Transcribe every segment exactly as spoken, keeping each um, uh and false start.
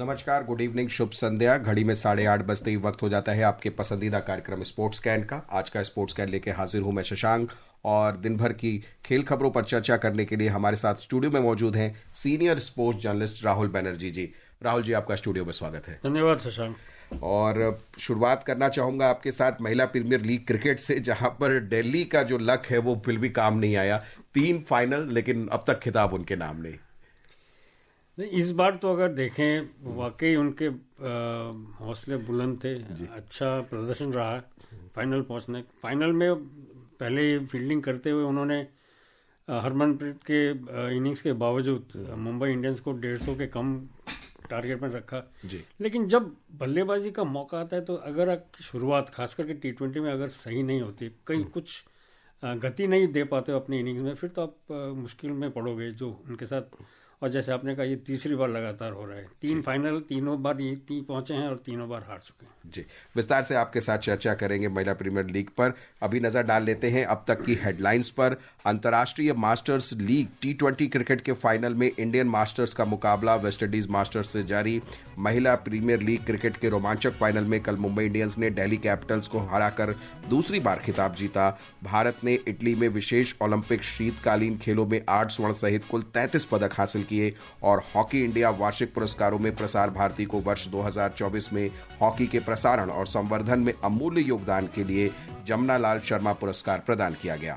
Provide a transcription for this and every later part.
नमस्कार, good evening, शुभ संध्या। घड़ी में साढ़े आठ बजते ही वक्त हो जाता है आपके पसंदीदा कार्यक्रम स्पोर्ट्स कैन का। आज का स्पोर्ट्स कैन लेके हाजिर हूं मैं शशांक, और दिन भर की खेल खबरों पर चर्चा करने के लिए हमारे साथ स्टूडियो में मौजूद हैं senior sports journalist Rahul Banerjee ji. Rahul ji, आपका स्टूडियो में स्वागत है। धन्यवाद शशांक। और शुरुआत करना चाहूंगा आपके साथ महिला प्रीमियर लीग क्रिकेट से, जहां पर दिल्ली का जो लक है वो फिर भी काम नहीं आया। तीन फाइनल, लेकिन अब तक खिताब उनके नाम नहीं। इस बार तो अगर देखें, वाकई उनके हौसले बुलंद थे, अच्छा प्रदर्शन रहा फाइनल पहुंचने। फाइनल में पहले फील्डिंग करते हुए उन्होंने हरमनप्रीत के इनिंग्स के बावजूद मुंबई इंडियंस को डेढ़ सौ के कम टारगेट में रखा जी। लेकिन जब बल्लेबाजी का मौका आता है तो अगर शुरुआत खास करके टी ट्वेंटी में अगर सही नहीं होती, कहीं कुछ गति नहीं दे पाते हो अपनी इनिंग्स में, फिर तो आप मुश्किल में पड़ोगे, जो उनके साथ। और जैसे आपने कहा, ये तीसरी बार लगातार हो रहा है। तीन फाइनल, तीनों बार ये तीन पहुंचे हैं और तीनों बार हार चुके हैं जी। विस्तार से आपके साथ चर्चा करेंगे महिला प्रीमियर लीग पर। अभी नजर डाल लेते हैं अब तक की हेडलाइंस पर। अंतर्राष्ट्रीय Masters League T twenty cricket के फाइनल में इंडियन मास्टर्स का मुकाबला वेस्टइंडीज मास्टर्स से जारी। महिला प्रीमियर लीग क्रिकेट के रोमांचक फाइनल में कल मुंबई इंडियंस ने दिल्ली कैपिटल्स को हराकर दूसरी बार खिताब जीता। भारत ने इटली में विशेष ओलंपिक शीतकालीन खेलों में आठ स्वर्ण सहित कुल तैंतीस पदक हासिल किए। और हॉकी इंडिया वार्षिक पुरस्कारों में प्रसार भारती को वर्ष दो हज़ार चौबीस में हॉकी के प्रसारण और संवर्धन में अमूल्य योगदान के लिए जमनालाल शर्मा पुरस्कार प्रदान किया गया।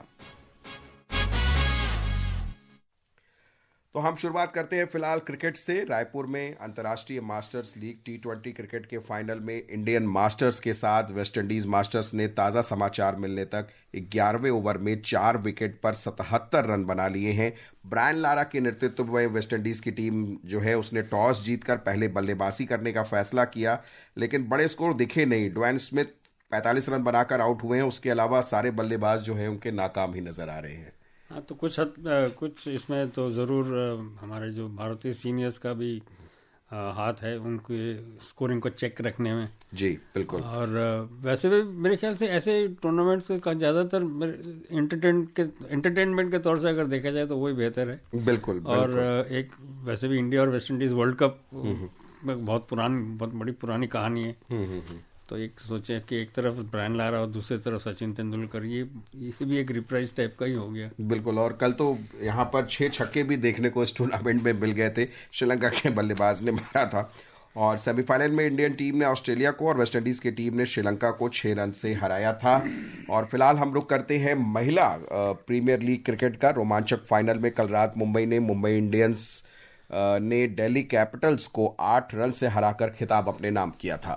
तो हम शुरुआत करते हैं फिलहाल क्रिकेट से। रायपुर में अंतर्राष्ट्रीय Masters League T twenty cricket के फाइनल में इंडियन मास्टर्स के साथ वेस्टइंडीज मास्टर्स ने ताज़ा समाचार मिलने तक ग्यारहवें ओवर में चार विकेट पर सतहत्तर रन बना लिए हैं। ब्रायन लारा के नेतृत्व में वेस्टइंडीज की टीम जो है उसने टॉस जीतकर पहले बल्लेबाजी करने का फैसला किया, लेकिन बड़े स्कोर दिखे नहीं। ड्वेन स्मिथ पैंतालीस रन बनाकर आउट हुए हैं। उसके अलावा सारे बल्लेबाज जो है उनके नाकाम ही नजर आ रहे हैं। हाँ, तो कुछ हद कुछ इसमें तो ज़रूर हमारे जो भारतीय सीनियर्स का भी हाथ है, उनके स्कोरिंग को चेक रखने में। जी बिल्कुल। और वैसे भी मेरे ख्याल से ऐसे टूर्नामेंट्स का ज़्यादातर एंटरटेन के एंटरटेनमेंट के तौर से अगर देखा जाए तो वही बेहतर है। बिल्कुल, बिल्कुल। और एक वैसे भी इंडिया और वेस्ट इंडीज़ वर्ल्ड कप बहुत पुरानी बहुत बड़ी पुरानी कहानी है। तो एक सोचे कि एक तरफ ब्रायन लारा और दूसरी तरफ सचिन तेंदुलकर, ये ये भी एक रिप्राइज टाइप का ही हो गया। बिल्कुल। और कल तो यहाँ पर छह छक्के भी देखने को इस टूर्नामेंट में मिल गए थे। श्रीलंका के बल्लेबाज ने मारा था। और सेमीफाइनल में इंडियन टीम ने ऑस्ट्रेलिया को और वेस्टइंडीज की टीम ने श्रीलंका को छह रन से हराया था। और फिलहाल हम रुक करते हैं महिला प्रीमियर लीग क्रिकेट का रोमांचक फाइनल में। कल रात मुंबई ने मुंबई इंडियंस ने दिल्ली कैपिटल्स को आठ रन से हराकर खिताब अपने नाम किया था।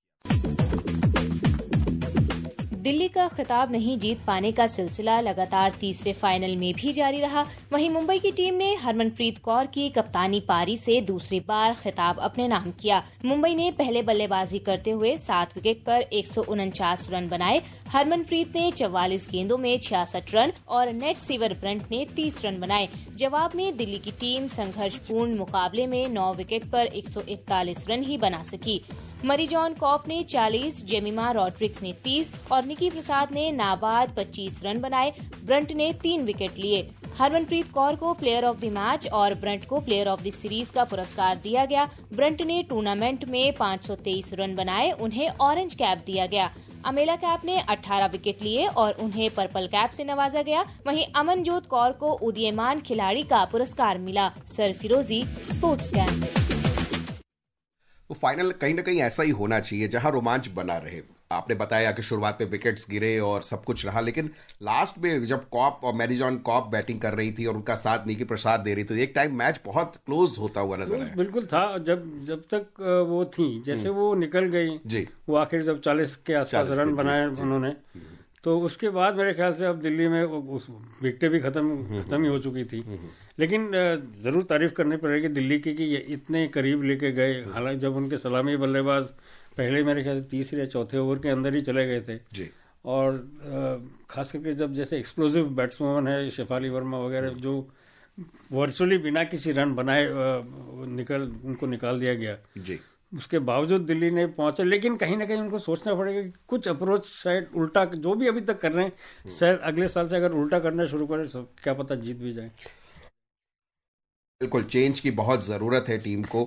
दिल्ली का खिताब नहीं जीत पाने का सिलसिला लगातार तीसरे फाइनल में भी जारी रहा। वहीं मुंबई की टीम ने हरमनप्रीत कौर की कप्तानी पारी से दूसरी बार खिताब अपने नाम किया। मुंबई ने पहले बल्लेबाजी करते हुए सात विकेट पर एक सौ उनचास रन बनाए। हरमनप्रीत ने चौवालीस गेंदों में छियासठ रन और नेट सीवर ब्रंट ने तीस रन बनाए। जवाब में दिल्ली की टीम संघर्षपूर्ण मुकाबले में नौ विकेट पर एक सौ इकतालीस रन ही बना सकी। मरी जॉन कॉप ने चालीस, जेमिमा रॉड्रिक्स ने तीस और निकी प्रसाद ने नाबाद पच्चीस रन बनाए। ब्रंट ने तीन विकेट लिए। हरमनप्रीत कौर को प्लेयर ऑफ द मैच और ब्रंट को प्लेयर ऑफ द सीरीज का पुरस्कार दिया गया। ब्रंट ने टूर्नामेंट में पाँच सौ तेईस रन बनाए, उन्हें ऑरेंज कैप दिया गया। अमेला कैप ने अठारह विकेट लिए और उन्हें पर्पल कैप से नवाजा गया। वहीं अमनजोत कौर को उदीयमान खिलाड़ी का पुरस्कार मिला। सरफिरोजी, स्पोर्ट्स कैन। तो फाइनल कहीं ना कहीं ऐसा ही होना चाहिए जहां रोमांच बना रहे। आपने बताया कि शुरुआत में विकेट्स गिरे और सब कुछ रहा, लेकिन लास्ट में जब कॉप और मैरी जॉन कॉप बैटिंग कर रही थी और उनका साथ निकी प्रसाद दे रही थी, एक टाइम मैच बहुत क्लोज होता हुआ नजर आया। बिल्कुल था। जब जब तक वो थी, जैसे वो निकल गई जी, वो आखिर जब चालीस के आसपास रन बनाए उन्होंने, तो उसके बाद मेरे ख्याल से अब दिल्ली में विकेटें भी खत्म खत्म ही हो चुकी थी। लेकिन ज़रूर तारीफ करनी पड़ेगी दिल्ली की कि ये इतने करीब लेके गए। हालांकि जब उनके सलामी बल्लेबाज पहले मेरे ख्याल से तीसरे या चौथे ओवर के अंदर ही चले गए थे जी। और खास करके जब जैसे एक्सप्लोसिव बैट्समैन है शेफाली वर्मा वगैरह, जो वर्चुअली बिना किसी रन बनाए निकल उनको निकाल दिया गया जी, उसके बावजूद दिल्ली ने पहुंचे। लेकिन कहीं ना कहीं उनको सोचना पड़ेगा कि कुछ अप्रोच शायद उल्टा, जो भी अभी तक कर रहे हैं, शायद अगले साल से अगर उल्टा करना शुरू करें तो क्या पता जीत भी जाए। बिल्कुल, चेंज की बहुत ज़रूरत है टीम को।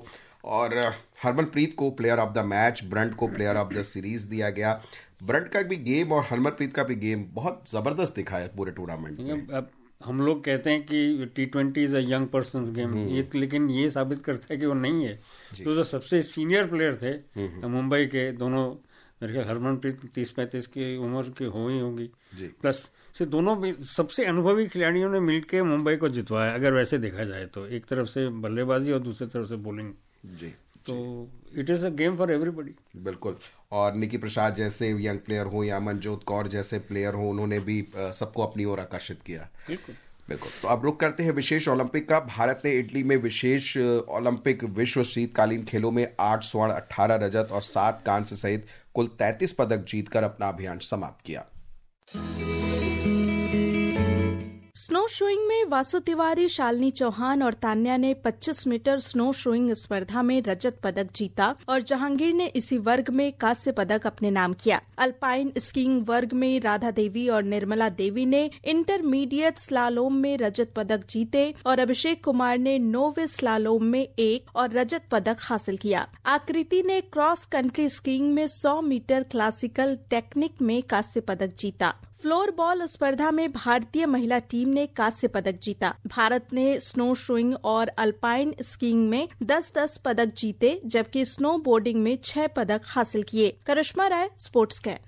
और हरमनप्रीत को player of the match, Brunt को प्लेयर ऑफ द सीरीज दिया गया। ब्रंट का भी गेम और हरमनप्रीत का भी गेम बहुत जबरदस्त दिखा है पूरे टूर्नामेंट में। अब हम लोग कहते हैं कि T twenty is a young person game, ये लेकिन ये साबित करता है कि वो नहीं है। तो जो सबसे सीनियर प्लेयर थे मुंबई के, दोनों मेरे ख्याल हरमनप्रीत तीस पैंतीस की उम्र की हो ही होंगी, प्लस से दोनों सबसे अनुभवी खिलाड़ियों ने मिलकर मुंबई को जितवाया, अगर वैसे देखा जाए तो। एक तरफ से बल्लेबाजी और दूसरी तरफ से बॉलिंग जी, तो it is a game for everybody. बिल्कुल। और निकी प्रसाद जैसे यंग प्लेयर हो या मनजोत कौर जैसे प्लेयर हो, उन्होंने भी सबको अपनी ओर आकर्षित किया। बिल्कुल बिल्कुल। तो अब रुक करते हैं विशेष ओलंपिक का। भारत ने इटली में विशेष ओलंपिक विश्व शीतकालीन खेलों में आठ स्वर्ण, अठारह रजत और सात कांस्य सहित कुल तैंतीस पदक जीतकर अपना अभियान समाप्त किया। स्नो शोइंग में वासु तिवारी, शालिनी चौहान और तान्या ने पच्चीस मीटर स्नो शोइंग स्पर्धा में रजत पदक जीता और जहांगीर ने इसी वर्ग में कांस्य पदक अपने नाम किया। अल्पाइन स्कीइंग वर्ग में राधा देवी और निर्मला देवी ने इंटरमीडिएट स्लालोम में रजत पदक जीते और अभिषेक कुमार ने नोविस स्लालोम में एक और रजत पदक हासिल किया। आकृति ने क्रॉस कंट्री स्कीइंग में सौ मीटर क्लासिकल टेक्निक में कांस्य पदक जीता। फ्लोर बॉल स्पर्धा में भारतीय महिला टीम ने कांस्य पदक जीता। भारत ने स्नो शोइंग और अल्पाइन स्कीइंग में दस दस पदक जीते, जबकि स्नो बोर्डिंग में छह पदक हासिल किए। करिश्मा राय, स्पोर्ट्स कैप।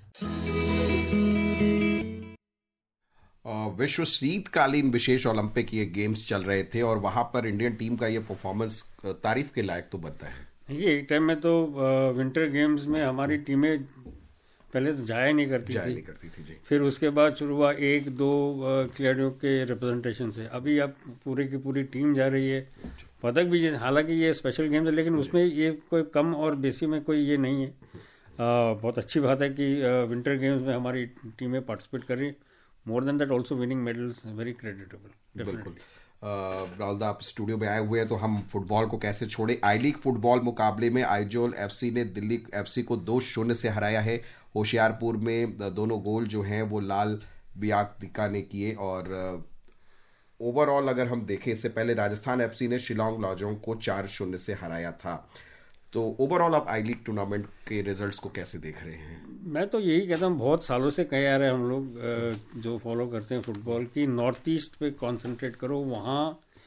विश्व शीतकालीन विशेष ओलंपिक ये गेम्स चल रहे थे और वहां पर इंडियन टीम का ये परफॉर्मेंस तारीफ के लायक तो बनता है। ये एक टाइम में तो विंटर गेम्स में हमारी टीमें पहले तो जाया नहीं करती जाया थी नहीं करती थी जी। फिर उसके बाद शुरू हुआ एक दो खिलाड़ियों के रिप्रेजेंटेशन से, अभी अब पूरी की पूरी टीम जा रही है। पदक भी, हालांकि ये स्पेशल गेम्स है लेकिन उसमें ये कोई कम और बेसी में कोई ये नहीं है। आ, बहुत अच्छी बात है कि विंटर गेम्स में हमारी टीमें पार्टिसिपेट कर रही है। More than that also winning medals, very creditable. बिल्कुल। राहुल दा, आप स्टूडियो में आए हुए हैं तो हम फुटबॉल को कैसे छोड़े। आई लीग फुटबॉल मुकाबले में आइजोल एफसी ने दिल्ली एफसी को दो शून्य से हराया है। होशियारपुर में दोनों गोल जो हैं वो लाल बियाकदिका ने किए। और ओवरऑल अगर हम देखें, इससे पहले राजस्थान एफसी ने शिलोंग लाजोंग को चार शून्य से हराया था। तो ओवरऑल आप आई लीग टूर्नामेंट के रिजल्ट्स को कैसे देख रहे हैं? मैं तो यही कहता हूँ, बहुत सालों से कहे आ रहे हैं हम लोग जो फॉलो करते हैं फुटबॉल की, नॉर्थ ईस्ट पे कंसंट्रेट करो, वहाँ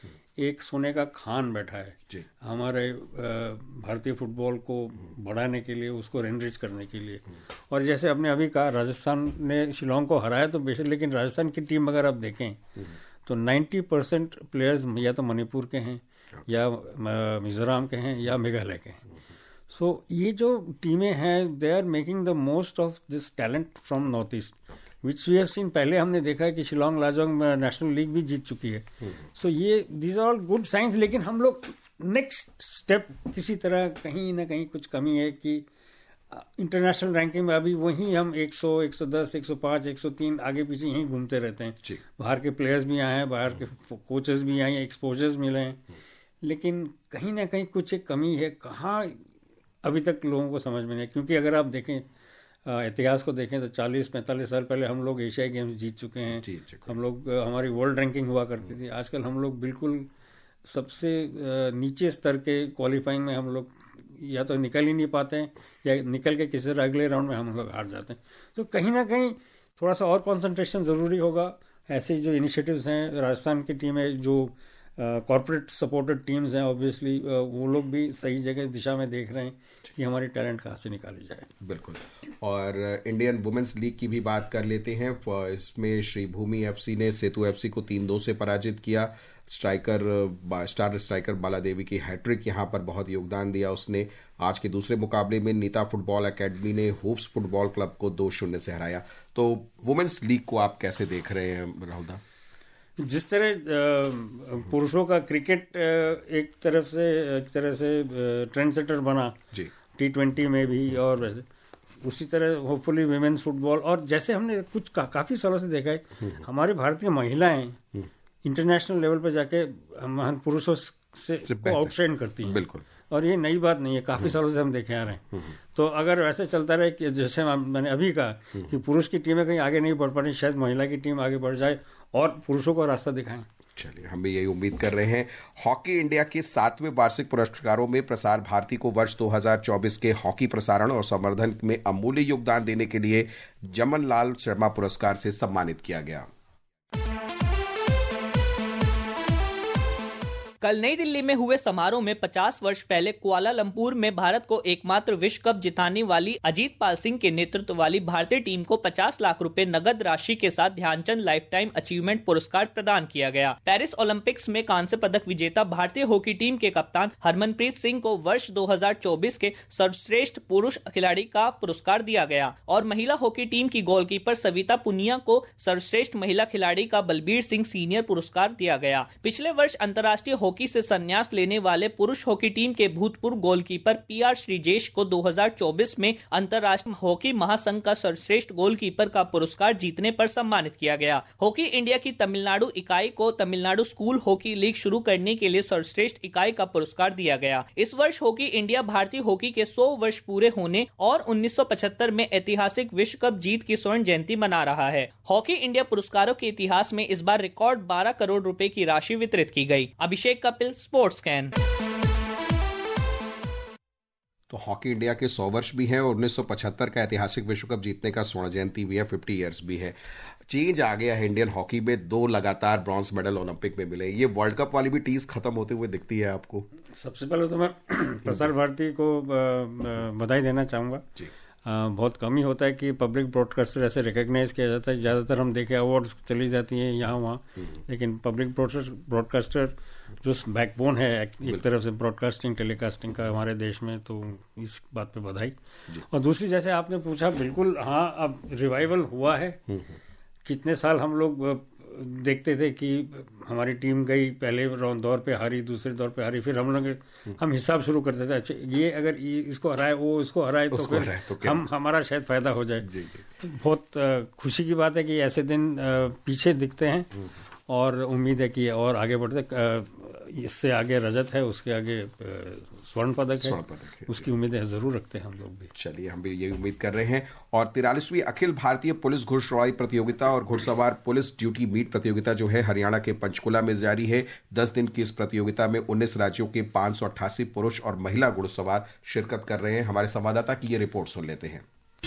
एक सोने का खान बैठा है जी। हमारे भारतीय फुटबॉल को बढ़ाने के लिए, उसको एनरिच करने के लिए। और जैसे आपने अभी कहा, राजस्थान ने शिलोंग को हराया तो बेशक, लेकिन राजस्थान की टीम अगर आप देखें तो नब्बे परसेंट प्लेयर्स या तो मणिपुर के हैं या मिजोरम के हैं या मेघालय के हैं। सो so, ये जो टीमें हैं, they are making the most of this talent from north east, which we have seen. पहले हमने देखा है कि शिलोंग लाजोंग नेशनल लीग भी जीत चुकी है। सो so, ये these are all good science. लेकिन हम लोग नेक्स्ट स्टेप किसी तरह कहीं ना कहीं कुछ कमी है कि इंटरनेशनल रैंकिंग में अभी वहीं हम एक सौ, एक सौ दस, एक सौ पाँच, एक सौ तीन आगे पीछे यहीं घूमते रहते हैं। बाहर के प्लेयर्स भी आए हैं, बाहर के कोचेस भी आए हैं, एक्सपोजर्स मिले हैं, लेकिन कहीं ना कहीं कुछ एक कमी है। कहाँ अभी तक लोगों को समझ में नहीं। क्योंकि अगर आप देखें, इतिहास को देखें तो चालीस पैंतालीस साल पहले हम लोग एशियाई गेम्स जीत चुके हैं। हम लोग, हमारी वर्ल्ड रैंकिंग हुआ करती थी। आजकल हम लोग बिल्कुल सबसे नीचे स्तर के क्वालिफाइंग में हम लोग या तो निकल ही नहीं पाते हैं, या निकल के किसी अगले राउंड में हम लोग हार जाते हैं। तो कहीं ना कहीं थोड़ा सा और कंसंट्रेशन ज़रूरी होगा। ऐसे जो इनिशिएटिव्स हैं, राजस्थान की टीमें जो कॉर्पोरेट सपोर्टेड टीम्स हैं, ऑब्वियसली वो लोग भी सही जगह दिशा में देख रहे हैं कि हमारी टैलेंट कहाँ से निकाली जाए। बिल्कुल। और इंडियन वुमेन्स लीग की भी बात कर लेते हैं। इसमें श्रीभूमि एफसी ने सेतु एफसी को तीन दो से पराजित किया। Striker star striker Bala Devi की हैट्रिक यहाँ पर बहुत योगदान दिया उसने। आज के दूसरे मुकाबले में नीता फुटबॉल एकेडमी ने होप्स फुटबॉल क्लब को दो शून्य से हराया। तो वुमेन्स लीग को आप कैसे देख रहे हैं राहुल दा? जिस तरह पुरुषों का क्रिकेट एक तरफ से एक तरह से ट्रेंड सेटर बना जी टी ट्वेंटी में भी, और वैसे उसी तरह होपफुली विमेन्स फुटबॉल, और जैसे हमने कुछ का, काफ़ी सालों से देखा है हमारी भारतीय महिलाएं इंटरनेशनल लेवल पर जाके हम पुरुषों से आउटशाइन करती हैं। बिल्कुल। और ये नई बात नहीं है, काफ़ी सालों से हम देखे आ रहे हैं। तो अगर वैसे चलता रहे कि जैसे मैंने अभी कहा कि पुरुष की टीमें कहीं आगे नहीं बढ़ पा रही, शायद महिला की टीम आगे बढ़ जाए और पुरुषों को रास्ता दिखाएं। चलिए, हम भी यही उम्मीद कर रहे हैं। हॉकी इंडिया के सातवें वार्षिक पुरस्कारों में प्रसार भारती को वर्ष दो हज़ार चौबीस के हॉकी प्रसारण और संवर्धन में अमूल्य योगदान देने के लिए जमन लाल शर्मा पुरस्कार से सम्मानित किया गया। कल नई दिल्ली में हुए समारोह में पचास वर्ष पहले कुआलालंपुर में भारत को एकमात्र विश्व कप जिताने वाली अजीत पाल सिंह के नेतृत्व वाली भारतीय टीम को पचास लाख रुपए नगद राशि के साथ ध्यानचंद लाइफ टाइम अचीवमेंट पुरस्कार प्रदान किया गया। पेरिस ओलंपिक्स में कांस्य पदक विजेता भारतीय हॉकी टीम के कप्तान हरमनप्रीत सिंह को वर्ष दो हज़ार चौबीस के सर्वश्रेष्ठ पुरुष खिलाड़ी का पुरस्कार दिया गया और महिला हॉकी टीम की गोलकीपर सविता पुनिया को सर्वश्रेष्ठ महिला खिलाड़ी का बलबीर सिंह सीनियर पुरस्कार दिया गया। पिछले वर्ष अंतर्राष्ट्रीय हॉकी से संन्यास लेने वाले पुरुष हॉकी टीम के भूतपूर्व गोलकीपर पीआर श्रीजेश को दो हज़ार चौबीस में अंतर्राष्ट्रीय हॉकी महासंघ का सर्वश्रेष्ठ गोलकीपर का पुरस्कार जीतने पर सम्मानित किया गया। हॉकी इंडिया की तमिलनाडु इकाई को तमिलनाडु स्कूल हॉकी लीग शुरू करने के लिए सर्वश्रेष्ठ इकाई का पुरस्कार दिया गया। इस वर्ष हॉकी इंडिया भारतीय हॉकी के सौ वर्ष पूरे होने और उन्नीस सौ पचहत्तर में ऐतिहासिक विश्व कप जीत की स्वर्ण जयंती मना रहा है। हॉकी इंडिया पुरस्कारों के इतिहास में इस बार रिकॉर्ड बारह करोड़ रुपए की राशि वितरित की गई। अभिषेक कपिल, स्पोर्ट्स कैन। तो हॉकी इंडिया के सौ वर्ष भी हैं और उन्नीस सौ पचहत्तर का ऐतिहासिक विश्व कप जीतने का स्वर्ण जयंती भी है, पचास इयर्स भी है। चेंज आ गया है इंडियन हॉकी में, दो लगातार ब्रॉन्ज मेडल ओलंपिक में मिले। ये वर्ल्ड कप वाली भी टीज खत्म होते हुए दिखती है आपको? सबसे पहले तो मैं प्रसार भारती को बधाई देना चाहूँगा जी। आ, बहुत कम ही होता है कि पब्लिक ब्रॉडकास्टर ऐसे रिकॉग्नाइज किया जाता है। ज़्यादातर हम देखें अवार्ड्स चली जाती हैं यहाँ वहाँ, लेकिन पब्लिक ब्रॉडकास्टर जो बैकबोन है एक तरफ से ब्रॉडकास्टिंग टेलीकास्टिंग का हमारे देश में, तो इस बात पे बधाई। और दूसरी, जैसे आपने पूछा, बिल्कुल हाँ, अब रिवाइवल हुआ है। कितने साल हम लोग देखते थे कि हमारी टीम गई, पहले दौर पे हारी, दूसरे दौर पे हारी, फिर हम लोग हम हिसाब शुरू करते थे, अच्छा ये अगर ये इसको हराए, वो इसको हराए, तो फिर तो हम हमारा शायद फायदा हो जाए। जी जी। बहुत खुशी की बात है कि ऐसे दिन पीछे दिखते हैं और उम्मीद है कि और आगे बढ़ते। इससे आगे रजत है, उसके आगे स्वर्ण पदक है, स्वर्ण पदक है, उसकी उम्मीदें जरूर रखते हैं हम लोग भी। चलिए, हम भी यही उम्मीद कर रहे हैं। और तिरालीसवीं अखिल भारतीय पुलिस घुड़सवारी प्रतियोगिता और घुड़सवार पुलिस ड्यूटी मीट प्रतियोगिता जो है हरियाणा के पंचकुला में जारी है। दस दिन की इस प्रतियोगिता में उन्नीस राज्यों के पांच सौ अट्ठासी पुरुष और महिला घुड़सवार शिरकत कर रहे हैं। हमारे संवाददाता की ये रिपोर्ट सुन लेते हैं।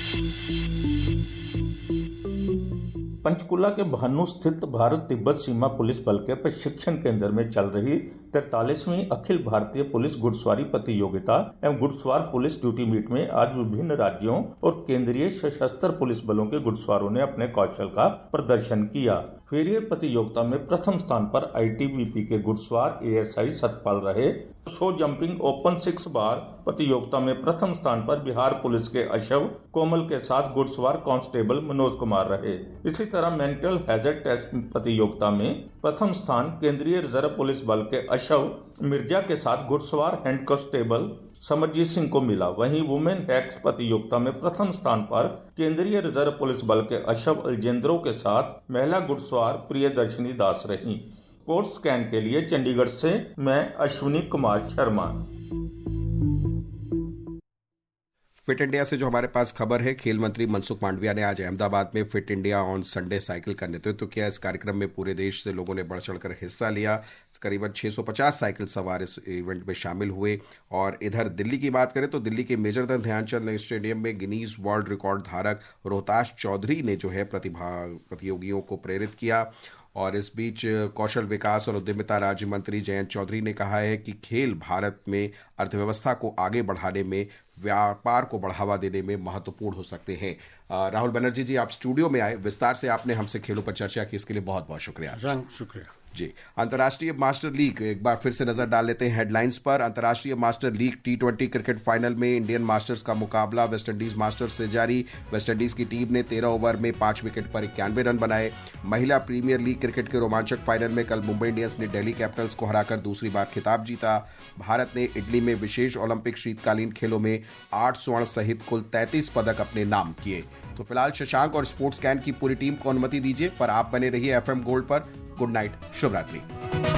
पंचकुला के भानु स्थित भारत तिब्बत सीमा पुलिस बल के प्रशिक्षण केंद्र में चल रही तैतालीसवीं अखिल भारतीय पुलिस घुड़सवारी प्रतियोगिता एवं घुड़सवार पुलिस ड्यूटी मीट में आज विभिन्न राज्यों और केंद्रीय सशस्त्र पुलिस बलों के घुड़सवारों ने अपने कौशल का प्रदर्शन किया। फेरियर प्रतियोगिता में प्रथम स्थान पर आईटीबीपी के घुड़सवार एएसआई सतपाल रहे। Show jumping open six bar प्रतियोगिता में प्रथम स्थान पर बिहार पुलिस के अशव कोमल के साथ घुड़सवार कांस्टेबल मनोज कुमार रहे। इसी तरह मेंटल हैजर्ड टेस्ट प्रतियोगिता में प्रथम स्थान केंद्रीय रिजर्व पुलिस बल के अशव मिर्जा के साथ घुड़सवार हेड कांस्टेबल समरजीत सिंह को मिला। वहीं वुमेन हैक्स प्रतियोगिता में प्रथम स्थान पर केंद्रीय रिजर्व पुलिस बल के अशव अलजेंद्रो के साथ महिला घुड़सवार प्रियदर्शनी दास रही। स्पोर्ट्स स्कैन के लिए चंडीगढ़ से मैं अश्विनी कुमार शर्मा। फिट इंडिया से जो हमारे पास खबर है, खेल मंत्री मनसुख मांडविया ने आज अहमदाबाद में fit India on Sunday cycle का नेतृत्व किया। इस कार्यक्रम में पूरे देश से लोगों ने बढ़ चढ़कर हिस्सा लिया। करीबन छह सौ पचास साइकिल सवार इस इवेंट में शामिल हुए। और इधर दिल्ली की बात करें तो दिल्ली के मेजर ध्यानचंद स्टेडियम में गिनीज वर्ल्ड रिकॉर्ड धारक रोहताश चौधरी ने जो है प्रतिभा प्रतियोगियों को प्रेरित किया। और इस बीच कौशल विकास और उद्यमिता राज्य मंत्री जयंत चौधरी ने कहा है कि खेल भारत में अर्थव्यवस्था को आगे बढ़ाने में, व्यापार को बढ़ावा देने में महत्वपूर्ण हो सकते हैं। राहुल बनर्जी जी, आप स्टूडियो में आए, विस्तार से आपने हमसे खेलों पर चर्चा की, इसके लिए बहुत बहुत शुक्रिया। शुक्रिया जी। अंतर्राष्ट्रीय मास्टर लीग, एक बार फिर से नजर डाल लेते हैं हेडलाइंस पर। अंतर्राष्ट्रीय master league T twenty cricket final में इंडियन मास्टर्स का मुकाबला वेस्टइंडीज मास्टर्स से जारी। वेस्टइंडीज की टीम ने तेरह ओवर में पांच विकेट पर इक्यानवे रन बनाए। महिला प्रीमियर लीग क्रिकेट के रोमांचक फाइनल में कल मुंबई इंडियंस ने दिल्ली कैपिटल्स को हराकर दूसरी बार खिताब जीता। भारत ने इटली में विशेष ओलंपिक शीतकालीन खेलों में आठ स्वर्ण सहित कुल तैंतीस पदक अपने नाम किए। तो फिलहाल शशांक और स्पोर्ट्स कैन की पूरी टीम को अनुमति दीजिए, पर आप बने रहिए एफएम गोल्ड पर। गुड नाइट, शुभ रात्रि।